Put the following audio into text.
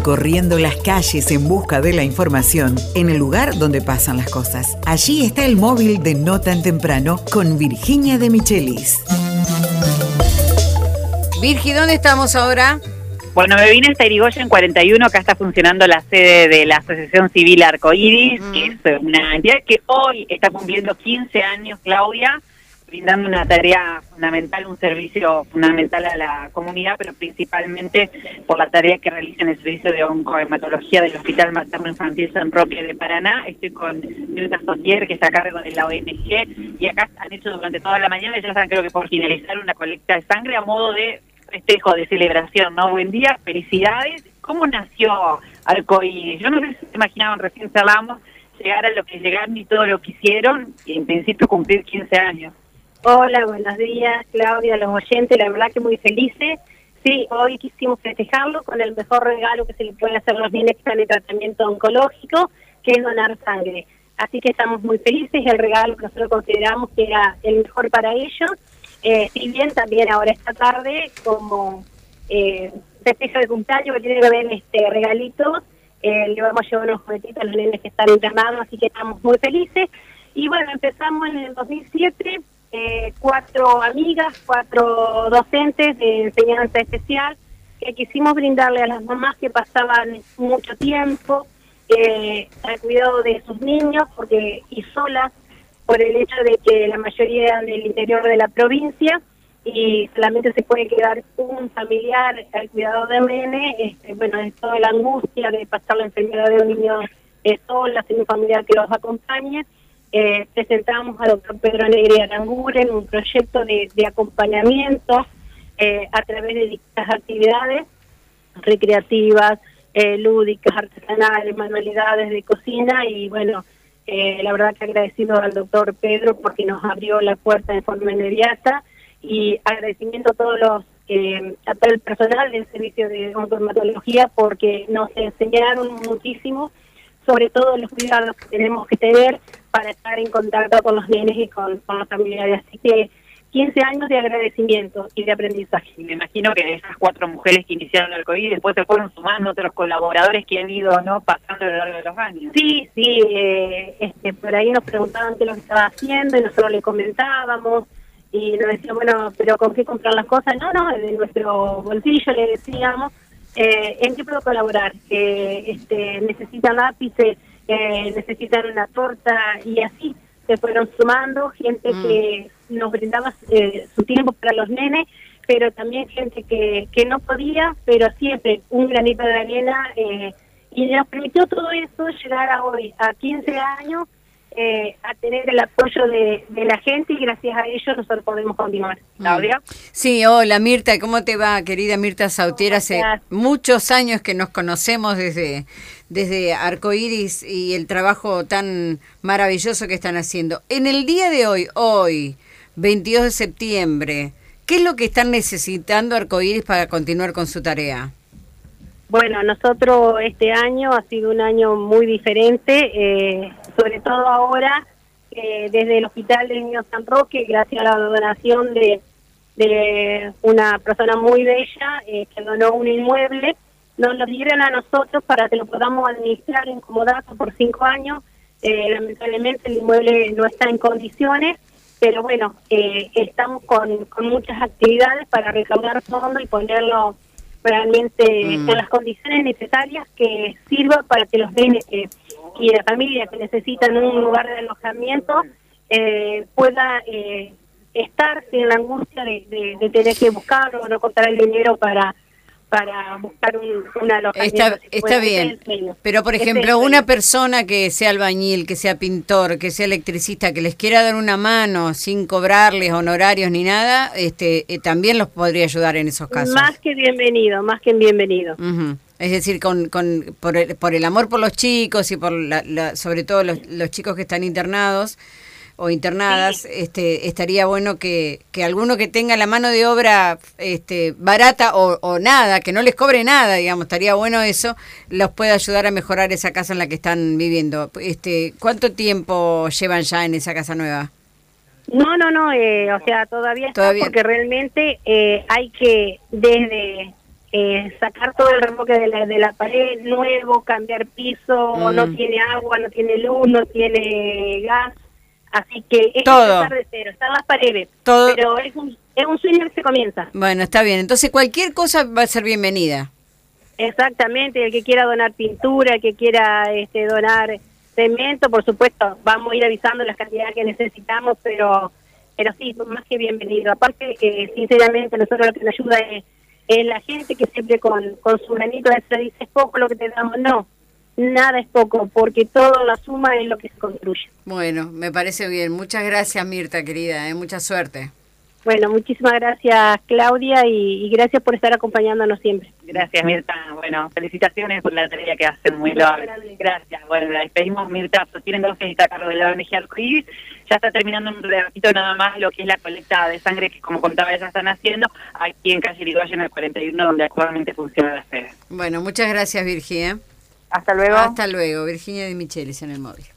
recorriendo las calles en busca de la información en el lugar donde pasan las cosas. Allí está el móvil de No Tan Temprano con Virginia de Michelis. Virgi, ¿dónde estamos ahora? Bueno, me vine hasta Irigoyen 41, acá está funcionando la sede de la Asociación Civil Arcoíris, que es una entidad que hoy está cumpliendo 15 años, Claudia, brindando una tarea fundamental, un servicio fundamental a la comunidad, pero principalmente por la tarea que realiza en el servicio de oncohematología del Hospital Materno Infantil San Roque de Paraná. Estoy con Mirta Sotier, que está a cargo de la ONG, y acá han hecho durante toda la mañana, ya están creo que por finalizar una colecta de sangre a modo de festejo, de celebración, ¿no? Buen día, felicidades. ¿Cómo nació Arcoíris? Yo no sé si se imaginaban, recién charlamos, llegar a lo que llegaron y todo lo que hicieron, y en principio cumplir 15 años. Hola, buenos días, Claudia, los oyentes, la verdad que muy felices. Sí, hoy quisimos festejarlo con el mejor regalo que se le puede hacer a los niños que están en tratamiento oncológico, que es donar sangre. Así que estamos muy felices, el regalo que nosotros consideramos que era el mejor para ellos. Si bien también ahora esta tarde, como festejo de cumpleaños que tiene que ver regalitos, le vamos a llevar unos juguetitos a los nenes que están internados, así que estamos muy felices. Y bueno, empezamos en el 2007, 4 amigas, 4 docentes de enseñanza especial, que quisimos brindarle a las mamás que pasaban mucho tiempo al cuidado de sus niños, y solas, por el hecho de que la mayoría eran del interior de la provincia y solamente se puede quedar un familiar al cuidado del nene. Bueno, es toda la angustia de pasar la enfermedad de un niño sola, sin un familiar que los acompañe. Presentamos al doctor Pedro Negri Aranguren un proyecto de acompañamiento a través de distintas actividades recreativas, lúdicas, artesanales, manualidades de cocina, y bueno, la verdad que agradecido al doctor Pedro porque nos abrió la puerta de forma inmediata, y agradecimiento a a todo el personal del servicio de oncohematología porque nos enseñaron muchísimo, sobre todo los cuidados que tenemos que tener para estar en contacto con los nenes y con los familiares. Así que 15 años de agradecimiento y de aprendizaje. Me imagino que esas 4 mujeres que iniciaron el COVID después se fueron sumando otros colaboradores que han ido, ¿no?, pasando a lo largo de los años. Sí, por ahí nos preguntaban qué es lo que estaba haciendo y nosotros le comentábamos y nos decían, bueno, pero ¿con qué comprar las cosas? No, de nuestro bolsillo le decíamos, ¿en qué puedo colaborar? Necesitan lápices, necesitan una torta, y así se fueron sumando gente que nos brindaba su tiempo para los nenes, pero también gente que no podía, pero siempre un granito de arena, y nos permitió todo eso llegar a hoy, a 15 años, a tener el apoyo de la gente, y gracias a ellos nosotros podemos continuar. ¿Claudia? Sí, hola Mirta, ¿cómo te va, querida Mirta Sautier? Hace muchos años que nos conocemos desde Arcoíris y el trabajo tan maravilloso que están haciendo. En el día de hoy, 22 de septiembre, ¿qué es lo que están necesitando Arcoíris para continuar con su tarea? Bueno, nosotros este año ha sido un año muy diferente, sobre todo ahora desde el Hospital del Niño San Roque, gracias a la donación de una persona muy bella que donó un inmueble. Nos lo dieron a nosotros para que lo podamos administrar en comodato por 5 años. Lamentablemente el inmueble no está en condiciones, pero bueno, estamos con muchas actividades para recaudar fondos y ponerlo realmente en las condiciones necesarias que sirva para que los nenes y la familia que necesitan un lugar de alojamiento pueda estar sin la angustia de tener que buscar o no contar el dinero para buscar un alojamiento. Está bien, pero por ejemplo, una persona que sea albañil, que sea pintor, que sea electricista, que les quiera dar una mano sin cobrarles honorarios ni nada, también los podría ayudar en esos casos. Más que bienvenido. Uh-huh. Es decir, por el amor por los chicos y por sobre todo los chicos que están internados o internadas, sí. Estaría bueno que alguno que tenga la mano de obra barata o nada, que no les cobre nada, digamos, estaría bueno eso, los pueda ayudar a mejorar esa casa en la que están viviendo. ¿Cuánto tiempo llevan ya en esa casa nueva? No, o sea, todavía está, porque realmente hay que, desde sacar todo el remolque de la pared, nuevo, cambiar piso, no tiene agua, no tiene luz, no tiene gas, así que es empezar de cero, están las paredes, todo. Pero es un sueño que se comienza. Bueno, está bien, entonces cualquier cosa va a ser bienvenida. Exactamente, el que quiera donar pintura, el que quiera donar cemento, por supuesto, vamos a ir avisando las cantidades que necesitamos, pero sí, más que bienvenido. Aparte, sinceramente, nosotros lo que nos ayuda es la gente que siempre con su granito extra dice, es poco lo que te damos. No, nada es poco, porque todo la suma es lo que se construye. Bueno, me parece bien. Muchas gracias, Mirta, querida, mucha suerte. Bueno, muchísimas gracias, Claudia, y gracias por estar acompañándonos siempre. Gracias, Mirta. Bueno, felicitaciones por la tarea que hacen, muy loable. Gracias. Bueno, la despedimos, Mirta. Sostienen dos que está a cargo de la ONG Arcoíris. Ya está terminando un ratito nada más lo que es la colecta de sangre que, como contaba, ya están haciendo aquí en calle Irigoyen, el 41, donde actualmente funciona la sede. Bueno, muchas gracias, Virginia. Hasta luego. Hasta luego. Virginia de Michelis en el móvil.